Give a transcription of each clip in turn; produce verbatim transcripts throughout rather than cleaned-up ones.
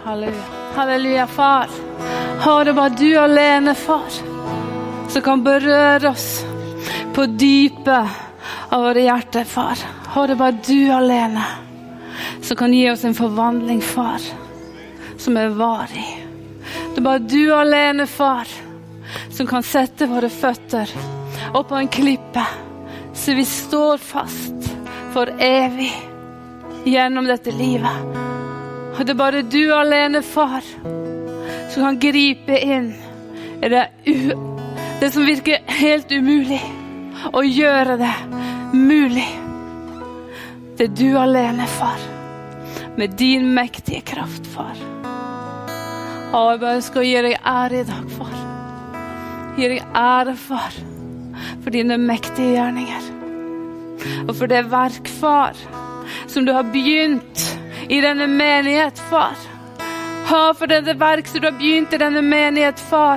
Halleluja. Halleluja, far. Har det bare du alene, far, som kan berøre oss på dypet av våre hjerter, far. Har det bare du alene, som kan gi oss en forvandling, far, som er varig. Det er bare du alene, far, som kan sette våre føtter opp på en klippe, så vi står fast for evig gjennom dette livet. Og det er bare du alene, far, som kan gripe inn i det, u- det som virker helt umulig, og gjøre det mulig. Det er du alene, far, med din mektige kraft, far. Og jeg bare skal gi deg ære i dag, far. Gi deg ære, far, for dine mektige gjerninger. Og for det verk, far, som du har begynt i denne menighet, far. Ha for det verk som du har begynt i denne menighet, far.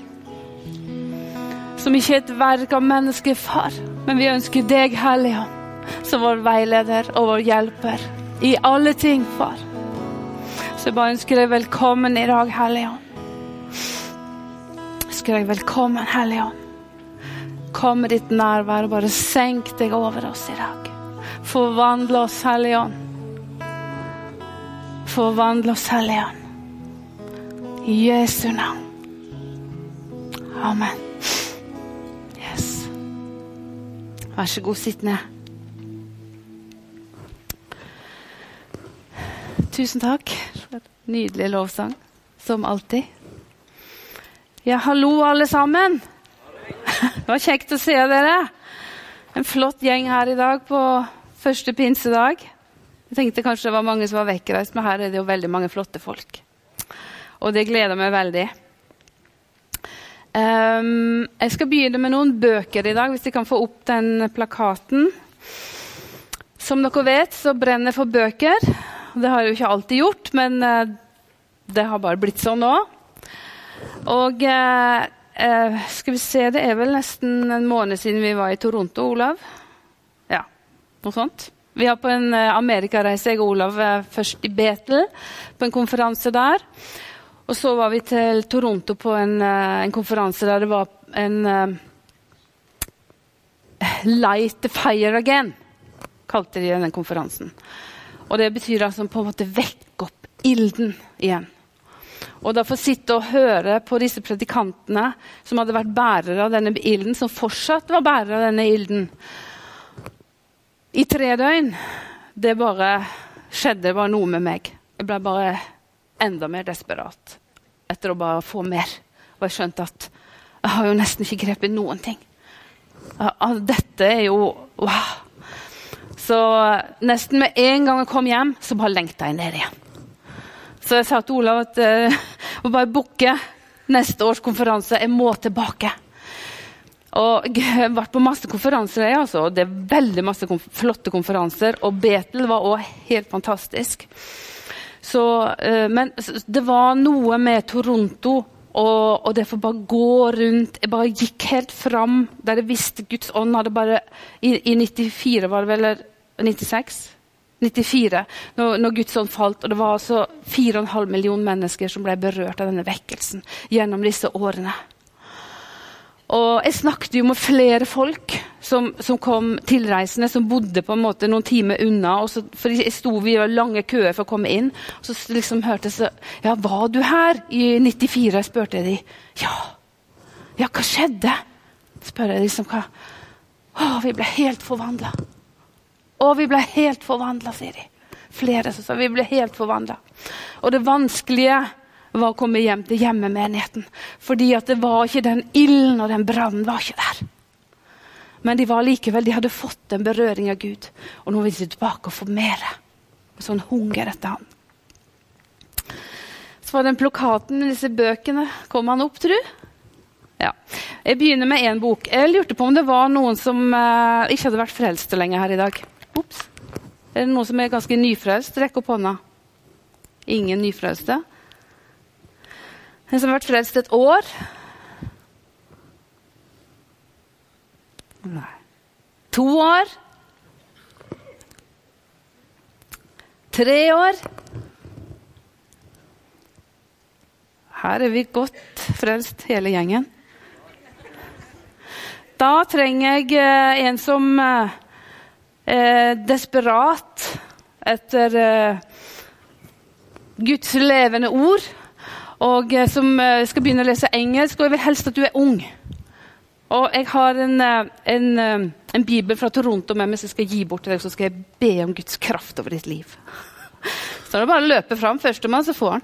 Som ikke er et verk av mennesker, far, men vi ønsker deg, Helligånd, som vår veileder og vår hjelper i alle ting, far. Så jeg bare ønsker deg velkommen i dag, Helligånd. Ønsker deg velkommen, Helligånd. Kom med ditt nærvær og bare senk deg over oss i dag. Forvandle oss, Helligånd. Forvandle oss, Helligånd. I Jesu navn. Amen. Yes. Vær så god, sitt ned. Tusen takk for et nydelig lovsang, som alltid. Ja, hallo alle sammen. Det var kjekt å se dere. En flott gjeng her i dag på første pinsedag. Jeg tenkte kanskje det var mange som var vekkreist, men her er det jo veldig mange flotte folk. Og det gleder meg veldig. Um, jeg skal begynne med noen bøker i dag, hvis jeg kan få opp den plakaten. Som dere vet, så brenner jeg for bøker. Det har jeg jo ikke alltid gjort, men uh, det har bare blitt sånn nå. Og uh, uh, skal vi se, det er vel nesten en måned siden vi var i Toronto, Olav. Ja, noe sånt. Vi har på en uh, Amerikareise, jeg og Olav, uh, først i Bethel, på en konferanse der. Og så var vi til Toronto på en, uh, en konferanse der det var en uh, Light the Fire Again, kalte de denne konferansen. Og det betyr altså på en måte vekk opp ilden igjen. Og da få sitte og høre på disse predikantene som hadde vært bærere av denne ilden, som fortsatt var bærere av denne ilden. I tre døgn, det bare skjedde bare noe med meg. Jeg ble bare enda mer desperat etter å bare få mer. Og jeg skjønte at jeg har jo nesten ikke grepet noen ting. Dette er jo, wow. Så nesten med en gang jeg kom hjem, så bare lengte jeg ned igjen. Så jeg sa til Olav at jeg uh, må bare booke neste års konferanse. Jeg må tilbake. Og jeg har vært på masse konferanser, altså. Det er veldig masse konf- flotte konferanser, og Bethel var også helt fantastisk. Så, uh, men det var noe med Toronto, og, og det for bare gå rundt. Jeg bare gikk helt fram, der jeg visste Guds ånd hadde bare, i, i nittifire var det vel, eller nittiseks? nittifire, når, når Guds ånd falt, og det var altså fire og en halv million mennesker som ble berørt av denne vekkelsen gjennom disse årene. Og jeg snakket jo med flere folk som, som kom tilreisende, som bodde på en måte noen timer unna, og så, for jeg sto vi i lange køer for å komme inn, og så liksom hørte jeg så, ja, var du her i nittifire, spurte jeg de. Ja, ja, hva skjedde? Spør jeg liksom, hva? Å, vi ble helt forvandlet. Og vi ble helt forvandlet, sier de. Flere som sa, vi ble helt forvandlet. Og det vanskelige var å komme hjem til hjemmemenigheten. Fordi at det var ikke den ilden og den brannen var ikke der. Men de var likevel, de hadde fått en berøring av Gud. Og nå vil de tilbake og få mer. Sånn hunger etter han. Så var den plakaten med disse bøkene. Kom han opp, tru? Ja. Jeg begynner med en bok. Jeg lurte på om det var noen som uh, ikke hadde vært frelst så lenge her i dag. Ops. Er det noen som er ganske nyfrelst? Rekk opp hånda. Ingen nyfrelste. En som har vært frelst et år? Nei. To år? Tre år? Her er vi godt frelst hele gjengen. Da trenger jeg eh, en som eh, er desperat etter eh, Guds levende ord, og eh, som eh, skal begynne å lese engelsk, og jeg vil helst at du er ung. Og jeg har en, en, en bibel fra Toronto med meg som jeg skal gi bort til deg, så skal jeg be om Guds kraft over ditt liv. Så er det bare å løpe fram førstemann, så får han.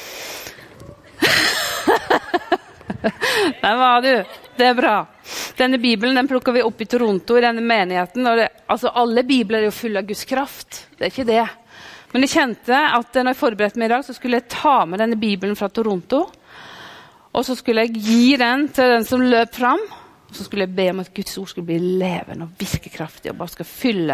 Der var du. Det er bra. Denne bibelen den plukker vi opp i Toronto, i denne menigheten. Og det, altså alle bibler er jo fulle av Guds kraft. Det er ikke det. Men jeg kjente at når jeg forberedte meg i dag, så skulle jeg ta med denne bibelen fra Toronto. Og så skulle jeg gi den til den som løp fram. Og så skulle jeg be om at Guds ord skulle bli levende og virkekraftig, og bare skal fylle.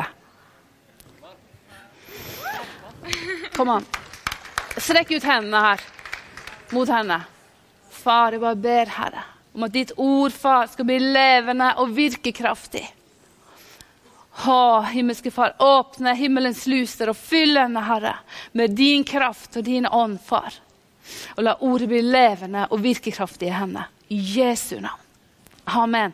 Kom an. Strekk ut hendene her, mot henne. Far, jeg bare ber, Herre, om at ditt ord, far, skal bli levende og virkekraftig. Å, himmelske far, åpne himmelens luser og fylle henne, Herre, med din kraft og din ånd, far. Og la ordet bli levende og virkekraftig i henne. I Jesu navn. Amen.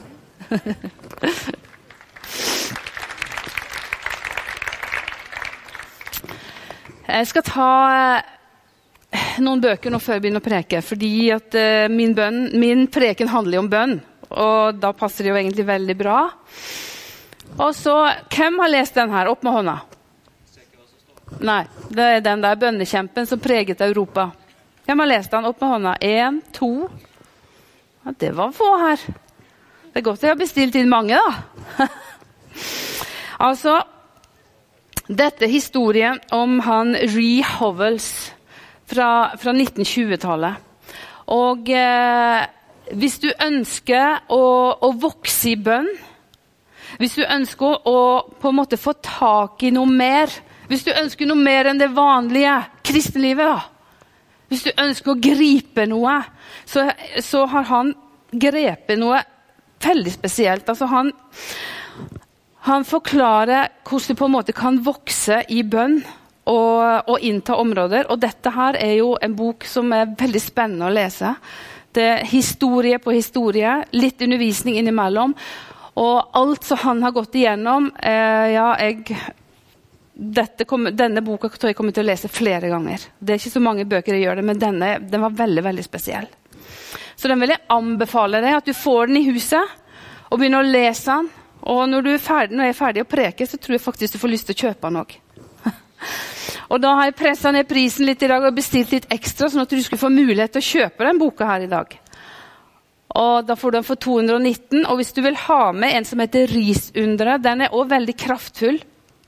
Jeg skal ta noen bøker nå før jeg begynner å preke, fordi at uh, min, bønn, min preken handler om bønn, og da passer det jo egentlig veldig bra. Og så, hvem har lest den her? Opp med hånda. Nei, det er den der bønnekjempen som preget Europa. Hvem har lest den? Opp med hånda. En, to. Ja, det var få her. Det er godt jeg har bestilt inn mange, da. Altså, dette er historien om han Lee Howells fra, fra nitten tjue-tallet. Og eh, hvis du ønsker å, å vokse i bønn, hvis du ønsker å på en måte få tak i noe mer, hvis du ønsker noe mer enn det vanlige kristenlivet, da, hvis du ønsker å gripe noe, så, så har han grepet noe veldig spesielt. Altså han, han forklarer hvordan du på en måte kan vokse i bønn og, og innta områder. Og dette her er jo en bok som er veldig spennende å lese. Det er historie på historie, litt undervisning innimellom. Og alt som han har gått igjennom, eh, ja, jeg... Dette kom, denne boka tror jeg kommer til å lese flere ganger. Det er ikke så mange bøker jeg gjør det, men denne den var veldig, veldig spesiell. Så den vil jeg anbefale deg at du får den i huset og begynner å lese den. Og når, du er ferdig, når jeg er ferdig å preke, så tror jeg faktisk du får lyst til å kjøpe den også. Og da har jeg presset ned prisen litt i dag og bestilt litt ekstra, sånn at du skulle få mulighet til å kjøpe den boka her i dag. Og da får du den for to hundre og nitten, og hvis du vil ha med en som heter Risunderet, den er også veldig kraftfull.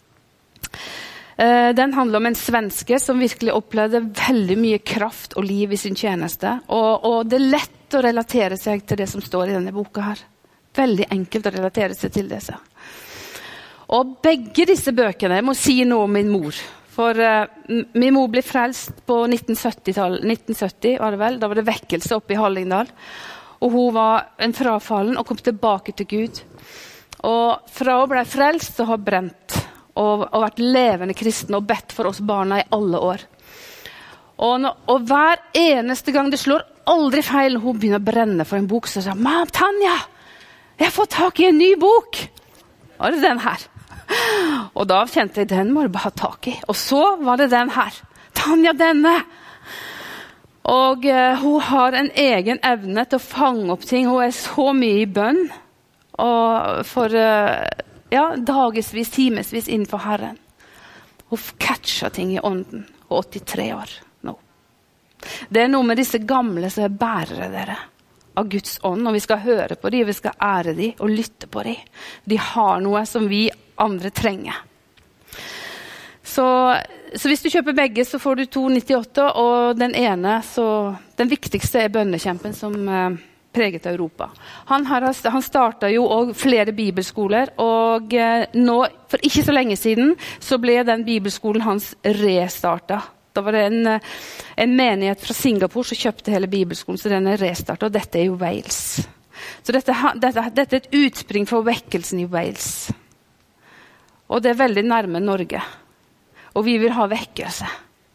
Uh, den handler om en svenske som virkelig opplevde veldig mye kraft og liv i sin tjeneste. Og, og det er lett å relatere seg til det som står i denne boka her. Veldig enkelt å relatere seg til det. Og begge disse bøkene, jeg må si noe om min mor. For uh, min mor ble frelst på nitten sytti-tallet, nitten sytti var det vel. Da var det vekkelse oppe i Hallingdal. Og hun var en frafallen og kom tilbake til Gud. Og fra hun ble frelst så har brent. Og, og vært levende kristen og bedt for oss barna i alle år. Og, når, og hver eneste gang det slår aldri feil når hun begynner å brenne for en bok, så sier hun, «Mam, Tanja, jeg har fått tak i en ny bok!» Og det er den her. Og da kjente jeg, den må du bare ha tak i. Og så var det den her. «Tanja, denne!» Og uh, hun har en egen evne til å fange opp ting. Hun er så mye i bønn. Og for... Uh, Ja, dagesvis, timesvis innenfor Herren. Hun catcher ting i ånden. Og åttitre år nå. Det er noe med disse gamle som er bærere dere. Av Guds ånd. Og vi skal høre på dem, vi skal ære dem og lytte på dem. De har noe som vi andre trenger. Så, så hvis du kjøper begge, så får du to nittiåtte. Og den ene, så den viktigste er bønnekjempen som... Uh, preget Europa. Han, har, han startet jo også flere bibelskoler, og eh, nå, for ikke så lenge siden, så ble den bibelskolen hans restartet. Da var det en, en menighet fra Singapore som kjøpte hele bibelskolen, så den er restartet, og dette er jo Wales. Så dette, dette, dette er et utspring for vekkelsen i Wales. Og det er veldig nærme Norge. Og vi vil ha vekkelse.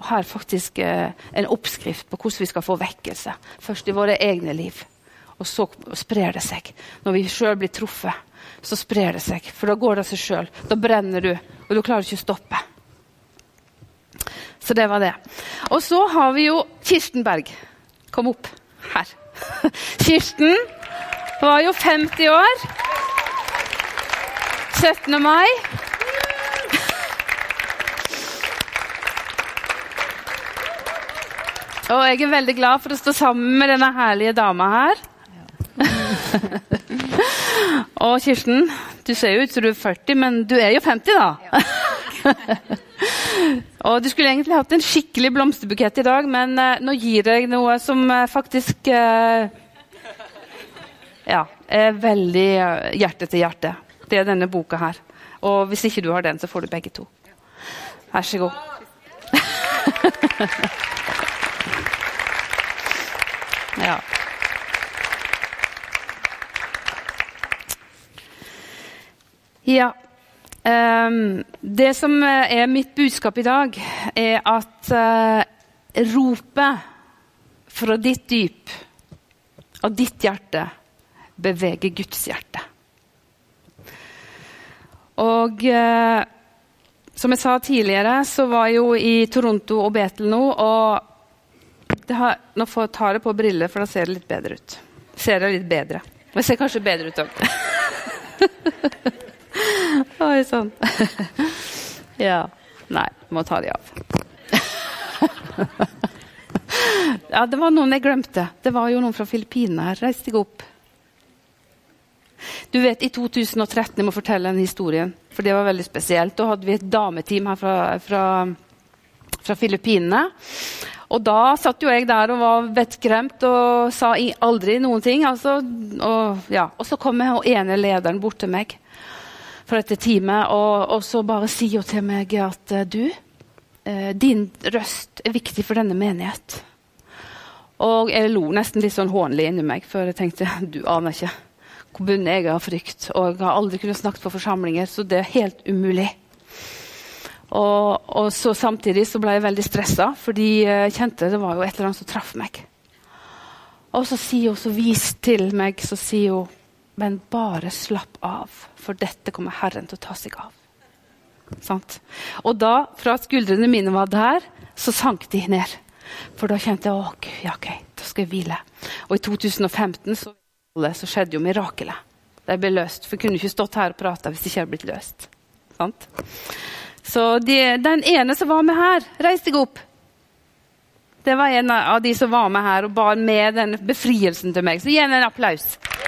Og her er faktisk eh, en oppskrift på hvordan vi skal få vekkelse. Først i våre egne liv, og så sprer det seg. Når vi selv blir truffet, så sprer det seg, for da går det av seg selv. Da brenner du, og du klarer ikke å stoppe. Så det var det. Og så har vi jo Kirsten Berg. Kom opp her. Kirsten var jo femti år. syttende mai. Og jeg er veldig glad for å stå sammen med denne herlige dama her. Og Kirsten, du ser jo ut som du er førti, men du er jo femti da. Og du skulle egentlig hatt en skikkelig blomsterbukett i dag, men uh, nå gir jeg noe som uh, faktisk uh, ja, er veldig uh, hjerte til hjerte. Det er denne boka her. Og hvis ikke du har den, så får du begge to. Vær så god. Ja. Ja. Um, det som er mitt budskap i dag, er at uh, ropet fra ditt dyp og ditt hjerte beveger Guds hjerte. Og uh, som jeg sa tidligere, så var jeg jo i Toronto og Bethel nå, og det har, nå får jeg ta det på briller, for da ser det litt bedre ut. Ser det litt bedre. Men ser kanskje bedre ut også. Oi, sånn. Ja. Nei, må ta de av. Ja, det var noen jeg glemte. Det var jo noen fra Filippinene her. Reis deg opp. Du vet, i to tusen og tretten, jeg må fortelle en historien, for det var veldig spesielt. Da hadde vi et dameteam her fra, fra, fra Filippinene. Og da satt jo jeg der og var vettskremt og sa aldri noen ting. Altså, og, ja. Og så kom jeg og ene lederen bort til meg for dette teamet, og, og så bare sier hun til meg at du, eh, din røst er viktig for denne menighet. Og jeg lo nesten litt sånn hånlig inni meg, for jeg tenkte, du aner ikke hvor bundet jeg har frykt, og jeg har aldri kunnet snakke på forsamlinger, så det er helt umulig. Og, og så samtidig så ble jeg veldig stresset, fordi jeg kjente det var jo et eller annet som traff meg. Og så sier hun, så vis til meg, så sier hun, men bare slapp av, for dette kommer Herren til å ta seg av. Sant? Og da, fra at skuldrene mine var der, så sank de ned. For da kjente jeg, å Gud, ja ok, da skal jeg hvile. Og i to tusen og femten så, så skjedde jo mirakelet. Det ble løst, for jeg kunne ikke stått her og prate hvis det ikke hadde blitt løst. Sant? Så de, den ene som var med her, reis deg opp. Det var en av de som var med her og bar med den befrielsen til meg. Så gi henne en applaus.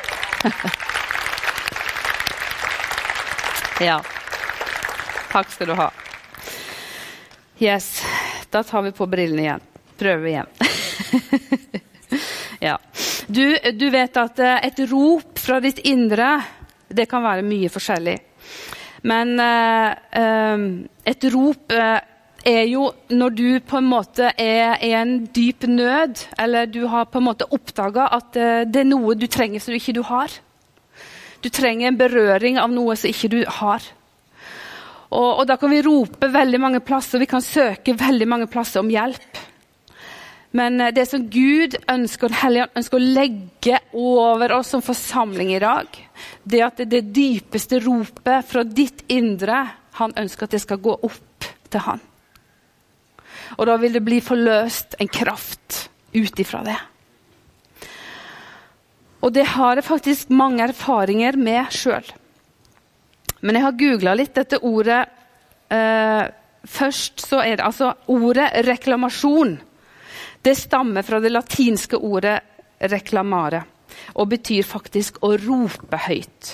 Ja. Takk skal du ha. Yes, da tar vi på brillene igjen. Prøver igjen. Ja. Du, du vet at et rop fra ditt indre, det kan være mye forskjellig. Men uh, et rop uh, er jo når du på en måte er i en dyp nød, eller du har på en måte oppdaget at uh, det er noe du trenger som ikke du har. Du trenger en berøring av noe som ikke du har. Og, og da kan vi rope veldig mange plasser, vi kan søke veldig mange plasser om hjelp. Men uh, det som Gud ønsker, Helligånd ønsker å legge over oss som forsamling i dag, det at det, det dypeste ropet fra ditt indre, han ønsker at det skal gå opp til han. Og da vil det bli forløst en kraft ut ifra det. Og det har jeg faktisk mange erfaringer med selv. Men jeg har googlet litt dette ordet. Eh, først så er det altså ordet reklamasjon. Det stammer fra det latinske ordet reklamare, og betyr faktisk å rope høyt.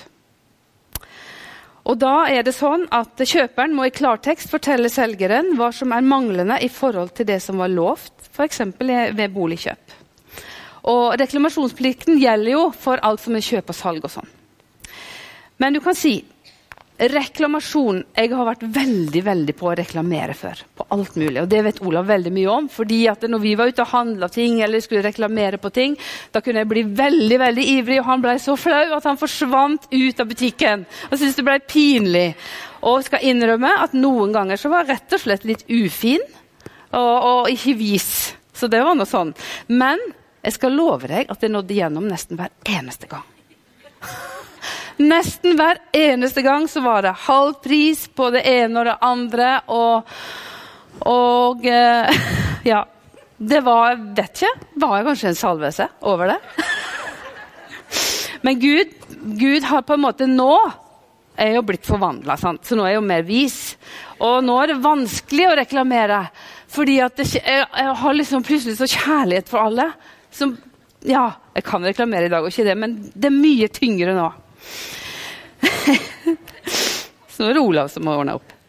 Og da er det sånn at kjøperen må i klartekst fortelle selgeren hva som er manglende i forhold til det som var lovt, for eksempel ved boligkjøp. Og reklamasjonsplikten gjelder jo for alt som er kjøp og salg og sånn. Men du kan si, reklamasjon, jeg har vært veldig, veldig på å reklamere før, på alt mulig. Og det vet Olav veldig mye om, fordi at når vi var ute og handlet ting, eller skulle reklamere på ting, da kunne jeg bli veldig, veldig ivrig, og han ble så flau at han forsvant ut av butikken. Og syntes det ble pinlig. Og skal innrømme at noen ganger så var jeg rett og slett litt ufin, og, og ikke vis. Så det var noe sånn. Men jeg skal love deg at det nådde gjennom nesten hver eneste gang. Nesten hver eneste gang så var det halv pris på det ene og det andre, og, og ja, det var, vet ikke, var jeg kanskje en salvelse over det. Men Gud, Gud har på en måte nå, er jo blitt forvandlet, sant? Så nå er jeg jo mer vis. Og nå er det vanskelig å reklamere, fordi at det, jeg, jeg har liksom plutselig så kjærlighet for alle, som, ja, jeg kan reklamere i dag og ikke det, men det er mye tyngre nå. Så nå er det Olav som må ordne opp.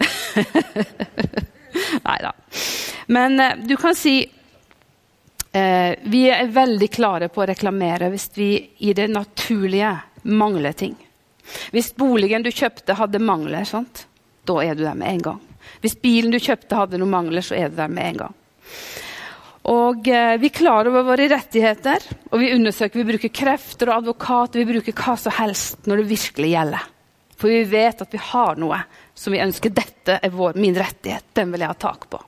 Neida. Men eh, du kan si, eh, vi er veldig klare på å reklamere hvis vi i det naturlige mangler ting. Hvis boligen du kjøpte hadde mangler, sant? Da er du der med en gang. Hvis bilen du kjøpte hadde noen mangler, så er du der med en gang. Og eh, vi klarer over våre rettigheter, og vi undersøker, vi bruker krefter og advokat, vi bruker hva som helst når det virkelig gjelder. For vi vet at vi har noe som vi ønsker, dette er vår, min rettighet, den vil jeg ha tak på.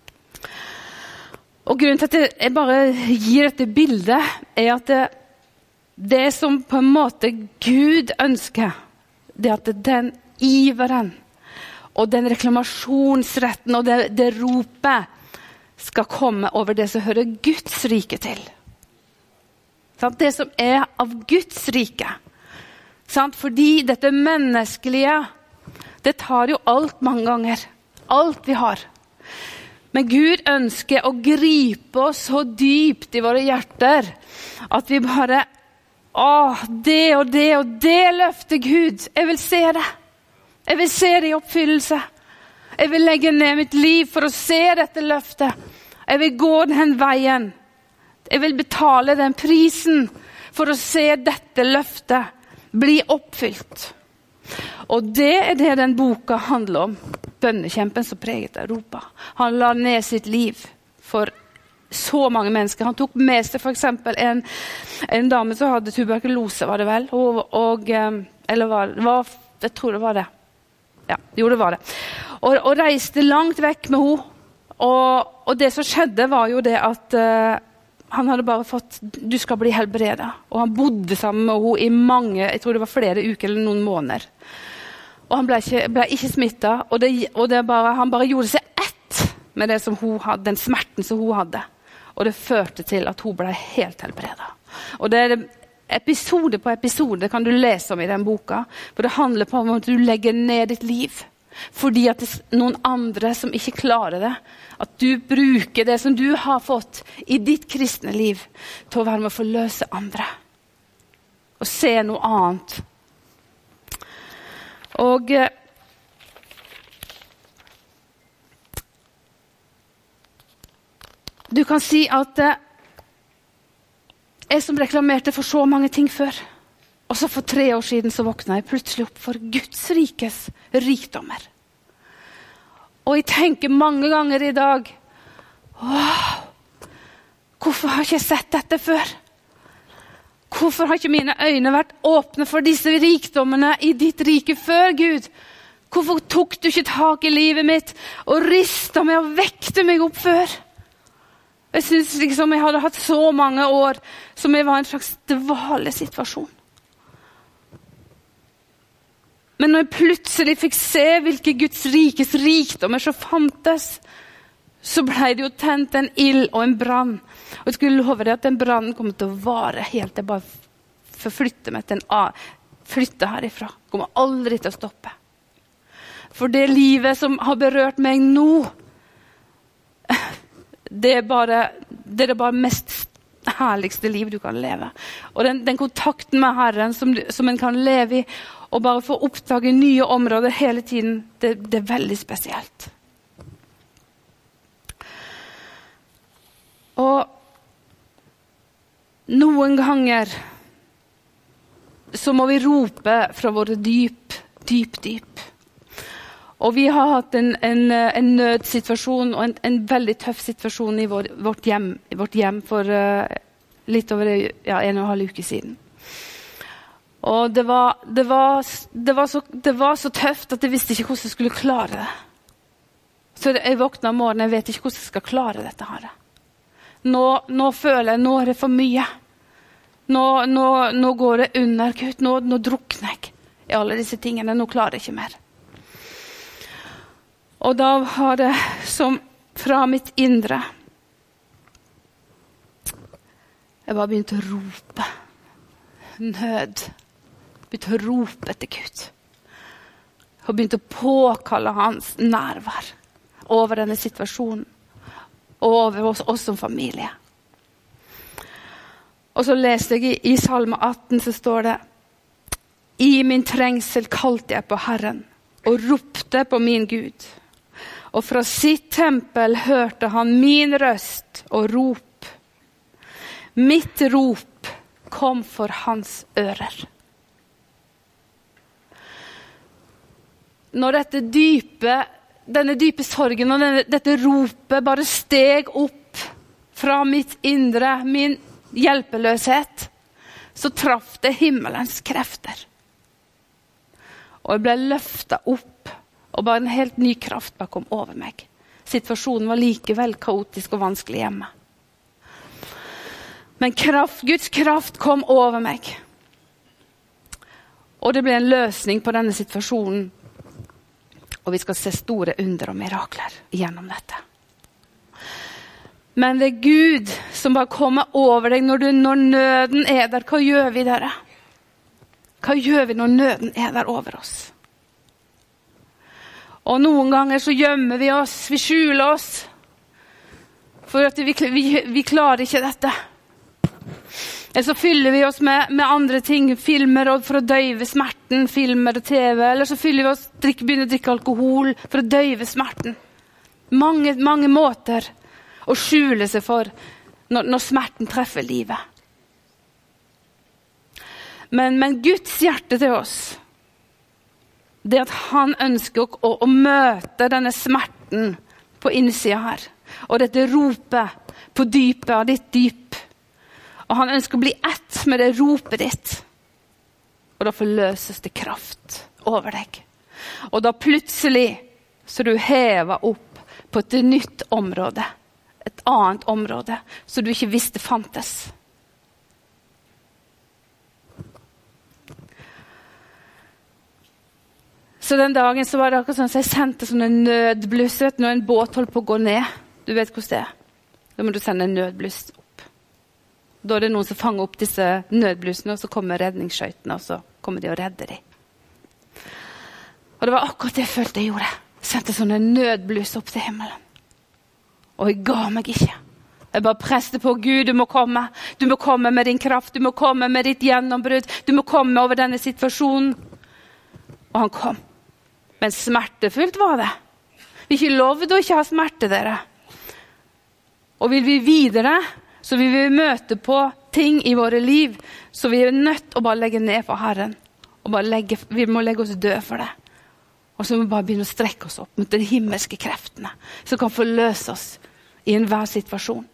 Og grunnen til at jeg bare gir dette bildet, er at det, det som på en måte Gud ønsker, det er at den iveren, og den reklamasjonsretten, og det, det ropet, skal komme over det som hører Guds rike til. Sant? Det som er av Guds rike. Sant? Fordi dette menneskelige, det tar jo alt mange ganger. Alt vi har. Men Gud ønsker å gripe oss så dypt i våre hjerter, at vi bare, åh, det og det og det løfter Gud. Jeg vil se det. Jeg vil se det i oppfyllelse. Jeg vil legge ned mitt liv for å se dette løftet. Jeg vil gå den veien. Jeg vil betale den prisen for å se dette løftet bli oppfylt. Og det er det den boka handler om. Bønnekjempen som preget Europa. Han la ned sitt liv for så mange mennesker. Han tok med seg for eksempel en, en dame som hadde tuberkulose, var det vel? Og, og, eller var, var, jeg tror det var det. Ja, jo det var det. Og, og reiste langt vekk med henne. Og, og det som skjedde var jo det at uh, han hadde bare fått, du skal bli helbredet. Og han bodde sammen med henne i mange, jeg tror det var flere uker eller noen måneder. Og han ble ikke, ble ikke smittet, og, det, og det bare, han bare gjorde seg ett med det som hun hadde, den smerten som hun hadde. Og det førte til at hun ble helt helbredet. Og det er episode på episode kan du lese om i den boka, for det handler på om at du legger ned ditt liv. Fordi at det er noen andre som ikke klarer det. At du bruker det som du har fått i ditt kristne liv til å være med å forløse andre. Og se noe annet. Og du kan si at jeg som reklamerte for så mange ting før, og så for tre år siden så våkna jeg plutselig opp for Guds rikes rikdommer. Og jeg tenker mange ganger i dag, wow, hvorfor har ikke jeg sett dette før? Hvorfor har ikke mine øyne vært åpne for disse rikdommene i ditt rike før, Gud? Hvorfor tok du ikke tak i livet mitt og ristet meg og vekte meg opp før? Jeg synes liksom jeg hadde hatt så mange år som jeg var en slags dvalesituasjon. Men når jeg plutselig fikk se hvilke Guds rikes rikdommer som fantes, så ble det jo tent en ild og en brann. Og jeg skulle love deg at den brannen kommer til å vare helt. Jeg bare forflytter meg til en annen. Flytte herifra. Kommer aldri til å stoppe. For det livet som har berørt meg nå, det er bare det er bare mest herligste liv du kan leve. Og den, den kontakten med Herren som, som en kan leve i, og bare få oppdage nye områder hele tiden, det, det er veldig spesielt. Og noen ganger så må vi rope fra våre dyp, dyp, dyp. Og vi har hatt en, en, en nødsituasjon og en, en veldig tøff situasjon i vår, vårt, hjem, i vårt hjem for uh, litt over ja, en og en halv uke siden. Og det var, det, var, det, var så, det var så tøft at jeg visste ikke hvordan jeg skulle klare det. Så jeg våkner om morgenen, jeg vet ikke hvordan jeg skal klare dette her. Nå, nå føler jeg, nå er det for mye. Nå, nå, nå går det under, Gud. Nå, nå drukner jeg i alle disse tingene. Nå klarer jeg ikke mer. Og da har det som fra mitt indre, jeg bare begynte å rope. Nød. Begynte å rope etter Gud. Og begynte å påkalle hans nærvær over denne situasjonen. Og over oss, oss som familie. Og så leste jeg i, i Salme atten, så står det: I min trengsel kalte jeg på Herren, og ropte på min Gud. Og fra sitt tempel hørte han min røst og rop. Mitt rop kom for hans ører. Når dette dype, denne dype sorgen og denne, dette ropet bare steg opp fra mitt indre, min hjelpeløshet, så traff det himmelens krefter. Og jeg ble løftet opp, og bare en helt ny kraft bare kom over meg. Situasjonen var likevel kaotisk og vanskelig hjemme. Men kraft, Guds kraft kom over meg. Og det ble en løsning på denne situasjonen. Og vi skal se store under og mirakler gjennom dette. Men det er Gud som bare kommer over deg når, du, når nøden er der. Hva gjør vi dere? Hva gjør vi når nøden er der over oss? Og noen ganger så gjemmer vi oss, vi skjuler oss. For at vi, vi, vi klarer ikke dette. Eller så fyller vi oss med, med andre ting, filmer for å døyve smerten, filmer og TV, eller så fyller vi oss, drikke, begynner å drikke alkohol for å døyve smerten. Mange, mange måter å skjule seg for når, når smerten treffer livet. Men, men Guds hjerte til oss, det at han ønsker å, å, å møte denne smerten på innsida her, og dette ropet på dypet av ditt dyp. Og han ønsker å bli ett med det ropet ditt. Og da forløses det kraft over deg. Og da plutselig så du hever opp på et nytt område. Et annet område som du ikke visste fantes. Så den dagen så var det akkurat sånn at jeg sendte sånne nødbluss når en båt holdt på å gå ned. Du vet hvordan det er. Da må du sende en nødbluss opp. Da er det noen som fanger opp disse nødblussene, og så kommer redningsskøytene, og så kommer de og redder dem. Og det var akkurat det jeg følte jeg gjorde. Jeg sendte sånne nødbluss opp til himmelen. Og jeg ga meg ikke. Jeg bare preste på, Gud, du må komme. Du må komme med din kraft, du må komme med ditt gjennombrudd. Du må komme over denne situasjonen. Og han kom. Men smertefullt var det. Vi ikke lovde å ikke ha smerte, dere. Og vil vi videre, så vil vi møte på ting i våre liv, så vi er nødt til å bare legge ned for Herren. Og bare legge, vi må legge oss død for det. Og så må vi bare begynne å strekke oss opp mot de himmelske kreftene, som kan forløse oss i enhver situasjon.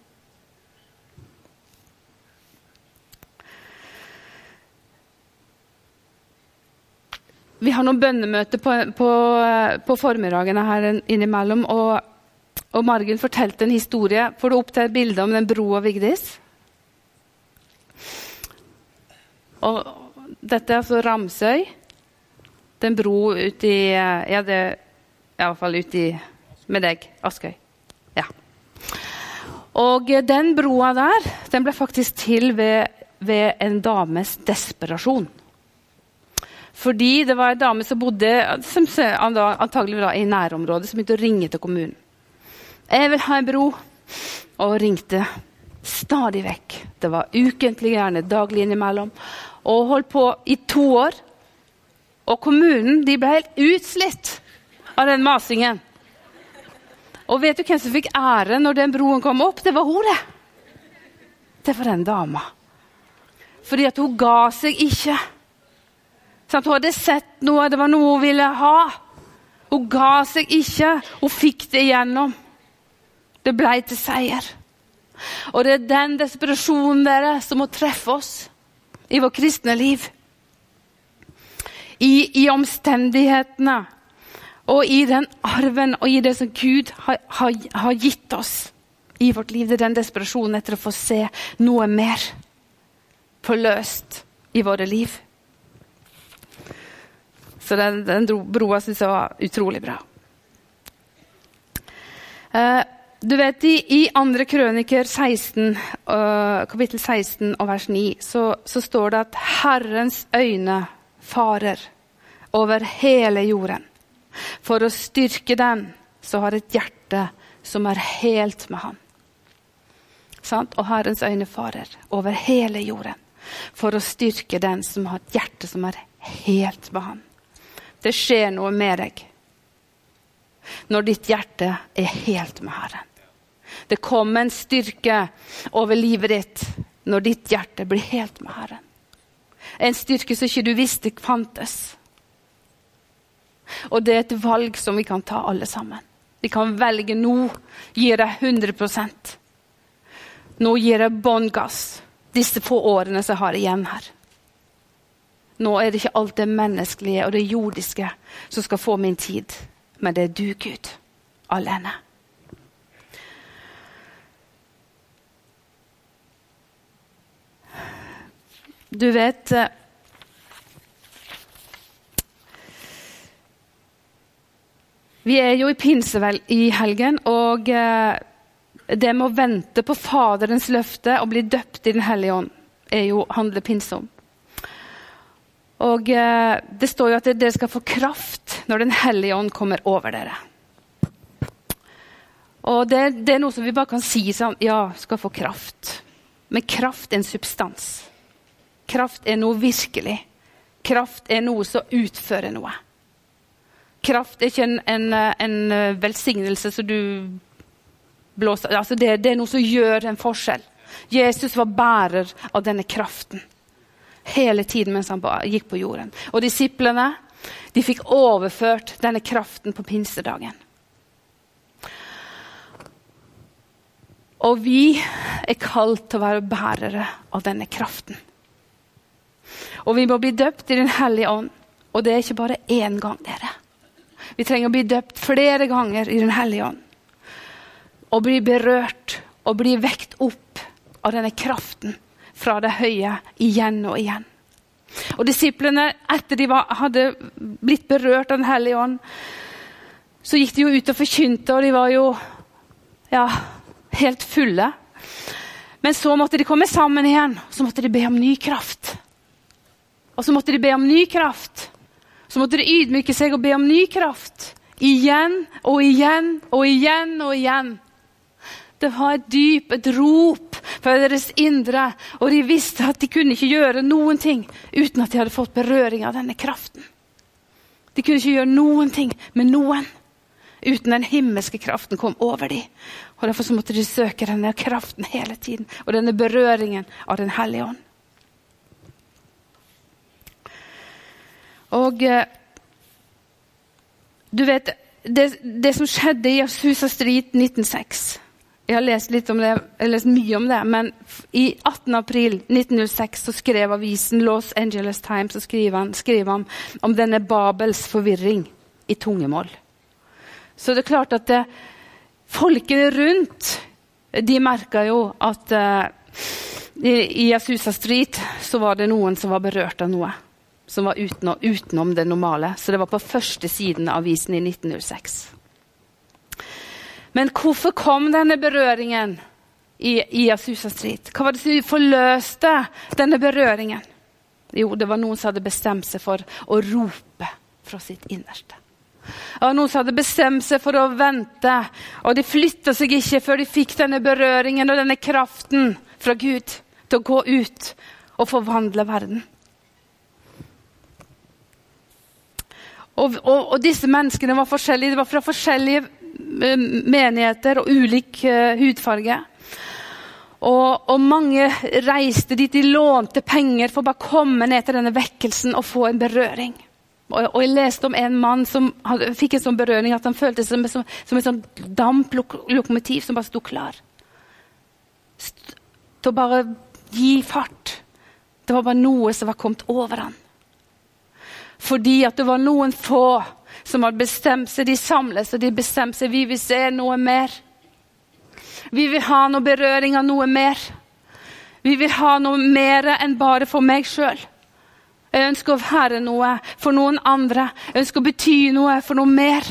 Vi har noen bønnemøter på, på, på formidagene her innimellom, og Og Margin fortalte en historie. Får du opp til et bilde om den broa Vigdis? Og dette er altså Ramsøy. Den bro ut i, ja det er i hvert fall ut i, med deg, Askøy. Ja. Og den broa der, den ble faktisk til ved, ved en dames desperasjon. Fordi det var en dame som bodde, som antagelig var i nærområdet, som begynte å ringe til kommunen. Jeg vil ha en bro, og ringte stadig vekk. Det var ukentlig, gjerne daglig innimellom, og holdt på i to år. Og kommunen, de ble helt utslitt av den masingen. Og vet du hvem som fikk ære når den broen kom opp? Det var hun det. Det var den dama. Fordi at hun ga seg ikke. Sånn, hun hadde sett noe, det var noe hun ville ha. Hun ga seg ikke, hun fikk det igjennom. Det ble til seier. Og det er den desperasjonen dere som må treffe oss i vår kristne liv. I, i omstendighetene. Og i den arven og i det som Gud har, har, har gitt oss i vårt liv, det er den desperasjonen etter å få se noe mer forløst i våre liv. Så den, den broa synes jeg var utrolig bra. Uh, du vet, i, i andre krøniker seksten, uh, kapittel seksten og vers ni, så, så står det at Herrens øyne farer over hele jorden, for å styrke den som har et hjerte som er helt med han. Sant? Og Herrens øyne farer over hele jorden, for å styrke den som har et hjerte som er helt med han. Det skjer noe med deg når ditt hjerte er helt med Herren. Det kommer en styrke over livet ditt når ditt hjerte blir helt med Herren. En styrke som ikke du visste fantes. Og det er et valg som vi kan ta alle sammen. Vi kan velge nå, gir deg hundre prosent. Nå gir jeg båndgass, disse få årene som jeg har igjen her. Nå er det ikke alt det menneskelige og det jordiske som skal få min tid, men det er du, Gud, alene. Du vet, vi er jo i pinsevel i helgen, og det med å vente på Faderens løfte og bli døpt i den hellige ånd, er jo handler pinse om. Og eh, det står jo at dere skal få kraft når den hellige ånd kommer over dere. Og det, det er noe som vi bare kan si sånn, ja, skal få kraft. Men kraft er en substans. Kraft er noe virkelig. Kraft er noe som utfører noe. Kraft er ikke en, en, en velsignelse som du blåser. Altså det, det er noe som gjør en forskjell. Jesus var bærer av denne kraften. Hele tiden mens han gikk på jorden. Og disiplene, de fikk overført denne kraften på pinsedagen. Og vi er kalt til å være bærere av denne kraften. Og vi må bli døpt i den hellige ånd. Og det er ikke bare én gang, dere. Vi trenger å bli døpt flere ganger i den hellige ånd. Og bli berørt og bli vekt opp av denne kraften fra det høye igjen og igjen. Og disiplene, etter de var, hadde blitt berørt av den hellige ånd, så gikk de jo ut og forkynte, og de var jo ja, helt fulle. Men så måtte de komme sammen igjen, så måtte de be om ny kraft. Og så måtte de be om ny kraft. Så måtte de ydmyke seg og be om ny kraft. Igjen og igjen og igjen og igjen. Det var et dyp, et rop fra deres indre, og de visste at de kunne ikke gjøre noen ting uten at de hadde fått berøring av denne kraften. De kunne ikke gjøre noen ting med noen uten den himmelske kraften kom over dem. Og derfor så måtte de søke denne kraften hele tiden, og denne berøringen av den hellige ånd. Og du vet, det, det som skjedde i Azusa Street nitten null seks, jeg har lest litt om det, jeg har lest mye om det, men i attende april nitten null seks så skrev avisen Los Angeles Times, så skrev han, skrev han om denne Babels forvirring i tungemål. Så det er klart at det, folkene rundt, de merket jo at uh, i, i Azusa Street så var det noen som var berørt av noe, som var utenom, utenom det normale. Så det var på første siden av avisen i nitten null seks. Men hvorfor kom denne berøringen i, i Azusa Street? Hva var det som forløste denne berøringen? Jo, det var noen som hadde bestemt seg for å rope fra sitt innerste. Det var noen som hadde bestemt seg for å vente, og de flyttet seg ikke før de fikk denne berøringen og denne kraften fra Gud til å gå ut og forvandle verden. Og, og, og disse menneskene var forskjellige, de var fra forskjellige menigheter og ulik uh, hudfarge. Og, og mange reiste dit, de lånte penger for å bare komme ned til denne vekkelsen og få en berøring. Og, og jeg leste om en mann som hadde, fikk en sånn berøring at han følte seg som, som, som en sånn damplokomotiv som bare stod klar. St- til å bare gi fart. Det var bare noe som var kommet over han. Fordi at det var noen få som har bestemt seg, de samles, og de bestemt seg, vi vil se noe mer. Vi vil ha noe berøring av noe mer. Vi vil ha noe mer enn bare for meg selv. Jeg ønsker å være noe for noen andre. Jeg ønsker å bety noe for noe mer.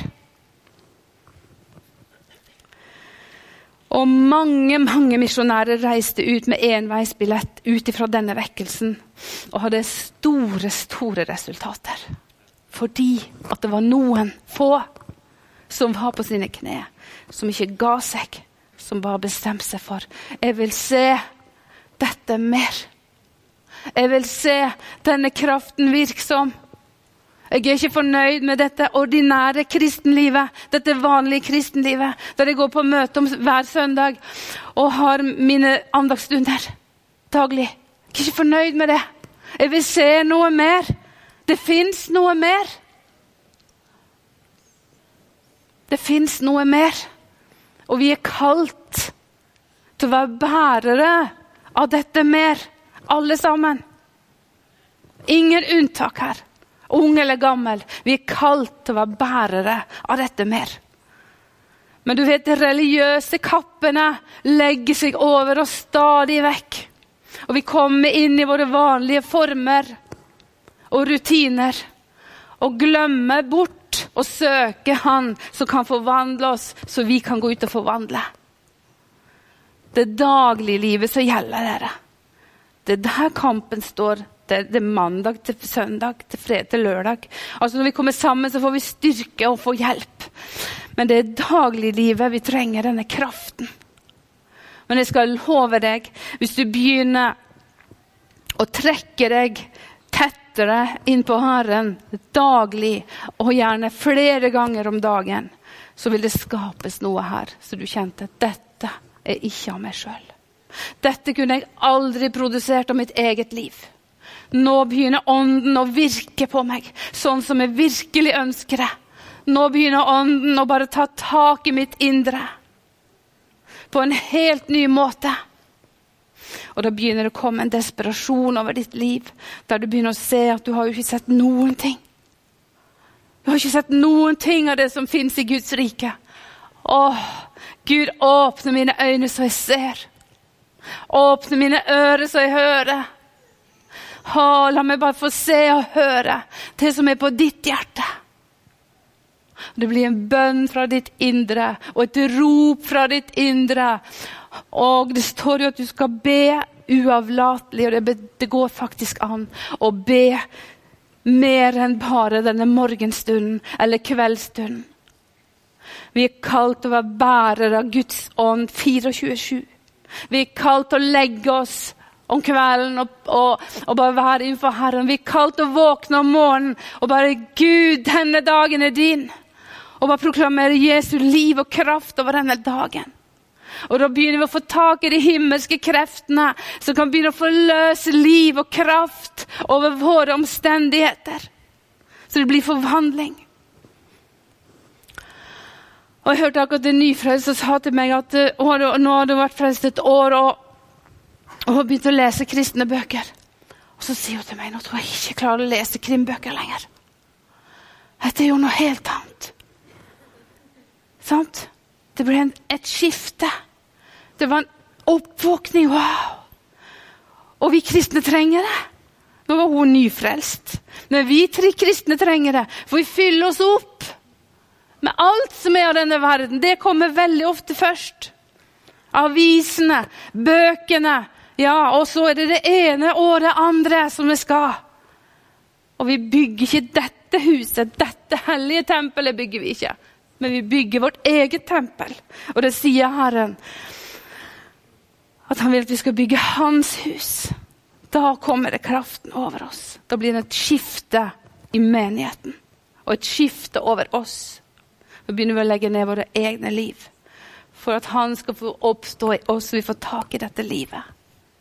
Og mange, mange misjonærer reiste ut med enveisbillett ut fra denne vekkelsen, og hadde store, store resultater. Fordi at det var noen få som var på sine kne, som ikke ga seg, som bare bestemte seg for, jeg vil se dette mer. Jeg vil se denne kraften virksom. Jeg er ikke fornøyd med dette ordinære kristenlivet, dette vanlige kristenlivet, der jeg går på møte om hver søndag og har mine andagsstunder daglig. Jeg er ikke fornøyd med det. Jeg vil se noe mer. Det finnes noe mer. Det finnes noe mer. Og vi er kalt til å være bærere av dette mer. Alle sammen. Ingen unntak her. Ung eller gammel. Vi er kalt til å være bærere av dette mer. Men du vet, de religiøse kappene legger seg over oss stadig vekk. Og vi kommer inn i våre vanlige former og rutiner. Og glemmer bort å søke Han som kan forvandle oss, så vi kan gå ut og forvandle. Det daglige livet som gjelder dere. Det er der kampen står. Det, det er mandag til søndag, til fredag til lørdag. Altså når vi kommer sammen så får vi styrke og få hjelp. Men det er dagliglivet vi trenger denne kraften. Men jeg skal love deg, hvis du begynner å trekke deg tettere inn på Herren daglig, og gjerne flere ganger om dagen, så vil det skapes noe her. Så du kjente at dette er ikke av meg selv. Dette kunne jeg aldri produsert av mitt eget liv. Nå begynner ånden å virke på meg, sånn som jeg virkelig ønsker det. Nå begynner ånden å bare ta tak i mitt indre, på en helt ny måte. Og da begynner det å komme en desperasjon over ditt liv, der du begynner å se at du har jo ikke sett noen ting. Du har ikke sett noen ting av det som finnes i Guds rike. Åh, Gud åpne mine øyne så jeg ser. Åpne mine ører så jeg hører. Åh, la meg bare få se og høre det som er på ditt hjerte. Det blir en bønn fra ditt indre, og et rop fra ditt indre. Og det står jo at du skal be uavlatelig, og det, det går faktisk an å be mer enn bare denne morgenstunden eller kveldstunden. Vi er kalt til å være bærere av Guds ånd tjuefire sju. Vi er kalt til å legge oss om kvelden og, og, og bare være innenfor Herren. Vi er kalt til å våkne om morgenen og bare, Gud, denne dagen er din. Og bare proklamere Jesu liv og kraft over denne dagen. Og da begynner vi å få tak i de himmelske kreftene som kan begynne å forløse liv og kraft over våre omstendigheter. Så det blir forvandling. Og jeg hørte akkurat en nyfrelst som sa til meg at uh, nå har du vært frelst et år og, og har begynt å lese kristne bøker. Og så sier hun til meg, nå tror jeg ikke klarer å lese krimbøker lenger. Dette er jo noe helt annet. Sant? Det ble en, et skifte. Det var en oppvåkning, wow. Og vi kristne trenger det. Nå var hun nyfrelst. Men vi tre kristne trenger det, for vi fyller oss opp med alt som er av denne verden. Det kommer veldig ofte først. Avisene, bøkene, ja, og så er det det ene og det andre som vi skal. Og vi bygger ikke dette huset, dette hellige tempelet bygger vi ikke. Men vi bygger vårt eget tempel. Og det sier Herren, at han vil at vi skal bygge hans hus. Da kommer det kraften over oss. Da blir det et skifte i menigheten. Og et skifte over oss. Da begynner vi å legge ned våre egne liv. For at han skal få oppstå i oss, og vi får tak i dette livet.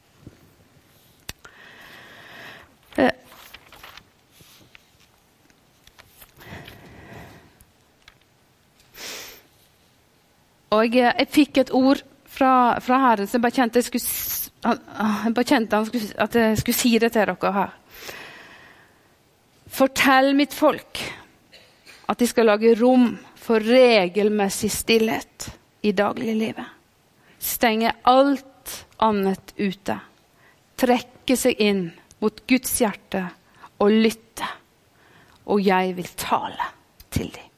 Og jeg, jeg fikk et ord fra, fra Herren, så jeg bare kjente, jeg skulle, jeg bare kjente han skulle, at jeg skulle si det til dere her. Fortell mitt folk at de skal lage rom for regelmessig stillhet i dagliglivet. Stenge alt annet ute. Trekke seg inn mot Guds hjerte og lytte. Og jeg vil tale til dem.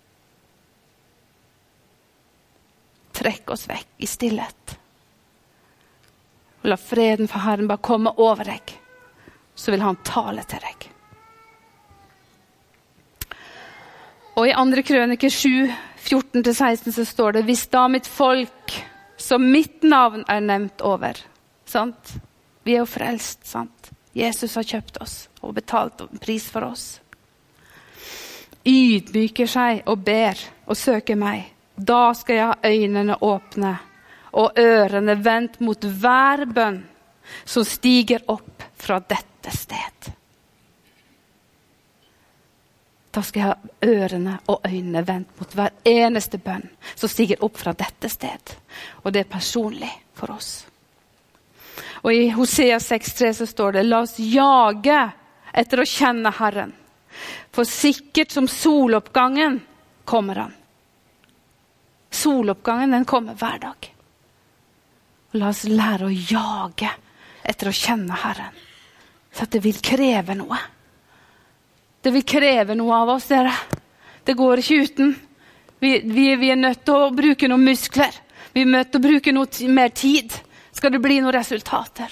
Trekk oss vekk i stillhet. Og la freden for Herren bare komme over deg. Så vil han tale til deg. Og i andre krøniker sju, fjorten til seksten så står det, hvis da mitt folk, som mitt navn er nevnt over. Sant? Vi er jo frelst, sant? Jesus har kjøpt oss og betalt en pris for oss. Ydmyker seg og ber og søker meg. Da skal jeg ha øynene åpne og ørene vendt mot hver bønn som stiger opp fra dette sted. Da skal jeg ha ørene og øynene vendt mot hver eneste bønn som stiger opp fra dette sted. Og det er personlig for oss. Og i Hosea seks tre så står det, la oss jage etter å kjenne Herren. For sikkert som soloppgangen kommer han. Soloppgangen den kommer hver dag. Og la oss lære å jage etter å kjenne Herren. Så at det vil kreve noe. Det vil kreve noe av oss, dere. Det går ikke uten. Vi, vi, vi er nødt til å bruke noen muskler. Vi er nødt til å bruke noe t- mer tid. Skal det bli noen resultater.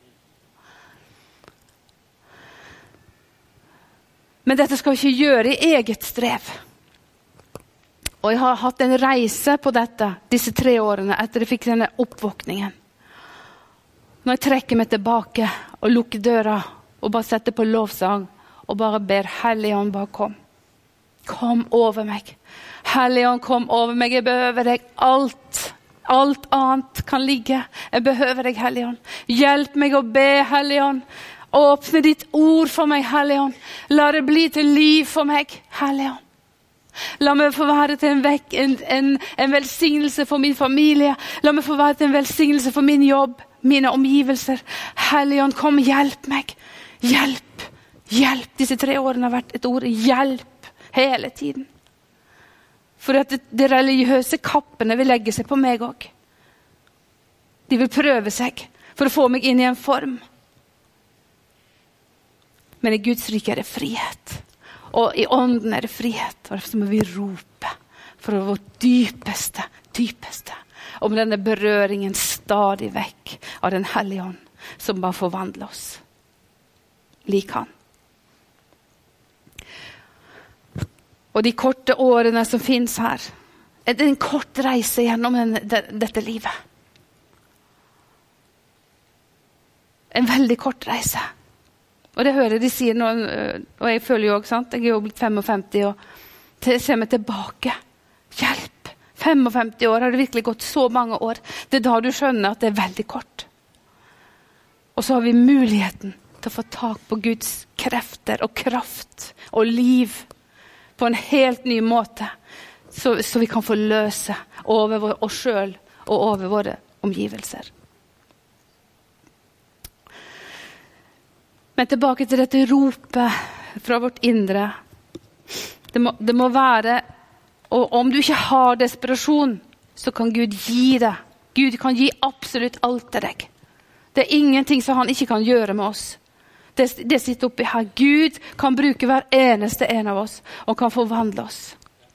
Men dette skal vi ikke gjøre i eget strev. Og jeg har hatt en reise på dette disse tre årene etter jeg fikk denne oppvåkningen. Når jeg trekker meg tilbake og lukker døra og bare setter på lovsang og bare ber Helligånd bare kom. Kom over meg. Helligånd kom over meg. Jeg behøver deg alt. Alt annet kan ligge. Jeg behøver deg, Helligånd. Hjelp meg å be, Helligånd. Åpne ditt ord for meg, Helligånd. La det bli til liv for meg, Helligånd. La meg få være til en, vekk, en, en, en velsignelse for min familie. La meg få være til en velsignelse for min jobb, mine omgivelser. Helligånd, kom, hjelp meg. Hjelp, hjelp. Disse tre årene har vært et ord hjelp hele tiden. For at det, det religiøse kappene vil legge seg på meg også. De vil prøve seg for å få meg inn i en form. Men i Guds rike er det frihet. Og i ånden er det frihet. Og derfor må vi rope for vårt dypeste, dypeste. Om denne berøringen stadig vekk av den hellige ånd, som bare forvandler oss. Lik han. Og de korte årene som finnes her, er det en kort reise gjennom en, det, dette livet. En veldig kort reise. Og det hører de sier nå, og jeg føler jo også, sant? Jeg er jo blitt femtifem, og jeg ser meg tilbake. Hjelp! femtifem år, har det virkelig gått så mange år. Det er da du skjønner at det er veldig kort. Og så har vi muligheten til å få tak på Guds krefter og kraft og liv på en helt ny måte, så, så vi kan få løse over oss selv og over våre omgivelser. Men tilbake til dette ropet fra vårt indre. Det må, det må være, og om du ikke har desperasjon, så kan Gud gi det. Gud kan gi absolutt alt til deg. Det er ingenting som han ikke kan gjøre med oss. Det, det sitter oppi her. Gud kan bruke hver eneste en av oss, og kan forvandle oss.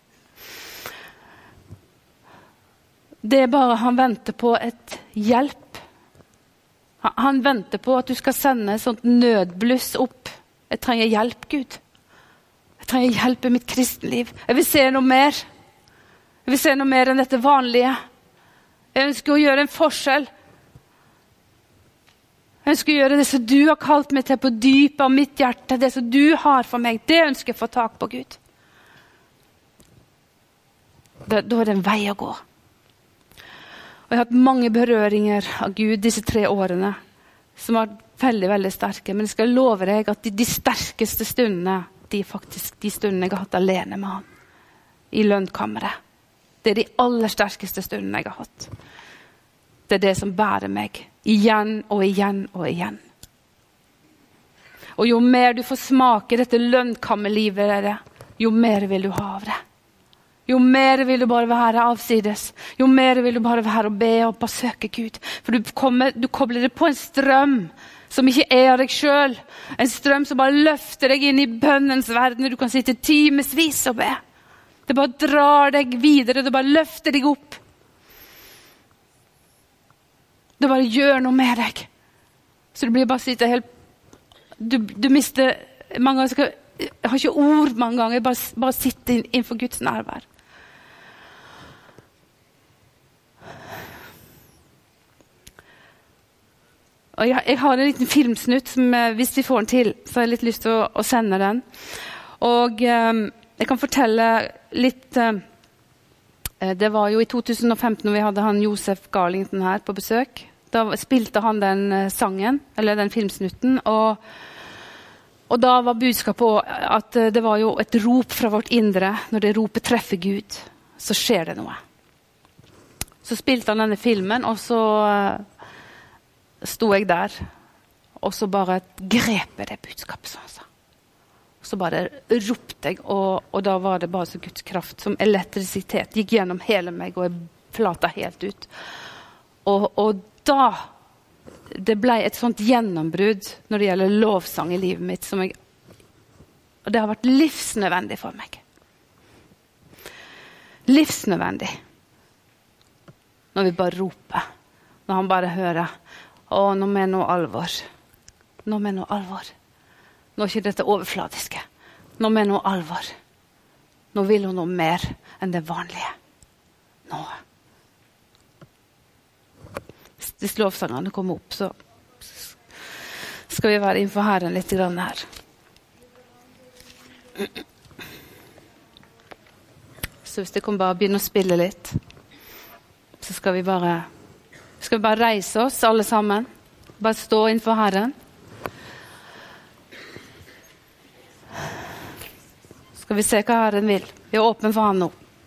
Det er bare han venter på et hjelp. Han venter på at du skal sende et sånt nødbluss opp. Jeg trenger hjelp, Gud. Jeg trenger hjelp i mitt kristenliv. Jeg vil se noe mer. Jeg vil se noe mer enn dette vanlige. Jeg ønsker å gjøre en forskjell. Jeg ønsker å gjøre det som du har kalt meg til på dypet av mitt hjerte. Det som du har for meg, det ønsker jeg å få tak på, Gud. Da, da er det en vei å gå. Og jeg har hatt mange berøringer av Gud disse tre årene, som var veldig, veldig sterke. Men jeg skal love deg at de, de sterkeste stundene, de er faktisk de stundene jeg har hatt alene med han. I lønnkammeret. Det er de aller sterkeste stundene jeg har hatt. Det er det som bærer meg. Igjen og igjen og igjen. Og jo mer du får smake dette lønnkammerlivet, jo mer vil du ha av det. Jo mer vil du bare være avsides. Jo mer vil du bare være og be og bare søke Gud. For du, kommer, du kobler det på en strøm som ikke er av deg selv. En strøm som bare løfter deg inn i bønnens verden. Du kan sitte timesvis og be. Det bare drar deg videre. Det bare løfter deg opp. Det bare gjør noe med deg. Så du blir bare sitte helt... Du, du mister... Mange ganger skal, jeg har ikke ord mange ganger. Bare, bare sitte inn, innenfor Guds nærvær. Og jeg, jeg har en liten filmsnutt som hvis vi får den til, så har jeg litt lyst til å, å sende den. Og um, jeg kan fortelle litt... Uh, det var jo i to tusen og femten når vi hadde han Josef Garlington her på besøk. Da spilte han den uh, sangen, eller den filmsnutten, og, og da var budskapet at uh, det var jo et rop fra vårt indre. Når det ropet treffer Gud, så skjer det noe. Så spilte han denne filmen, og så... Uh, sto jeg der, og så bare grep jeg det budskapet, som han sa. Så bare ropte jeg, og, og da var det bare så Guds kraft som elektrisitet gikk gjennom hele meg, og jeg flata helt ut. Og, og da, det ble et sånt gjennombrudd når det gjelder lovsang i livet mitt, som jeg, og det har vært livsnødvendig for meg. Livsnødvendig. Når vi bare roper, når han bare hører, å, nå med noe alvor. Nå med noe alvor. Nå er ikke dette overfladiske. Nå med noe alvor. Nå vil hun noe mer enn det vanlige. Nå. Hvis lovsangene kommer opp, så skal vi være innenfor Herren litt grann her. Så hvis det kan bare begynne å spille litt, så skal vi bare... Skal vi bare reise oss alle sammen? Bare stå innenfor Herren? Skal vi se hva Herren vil? Vi er åpne for han nå.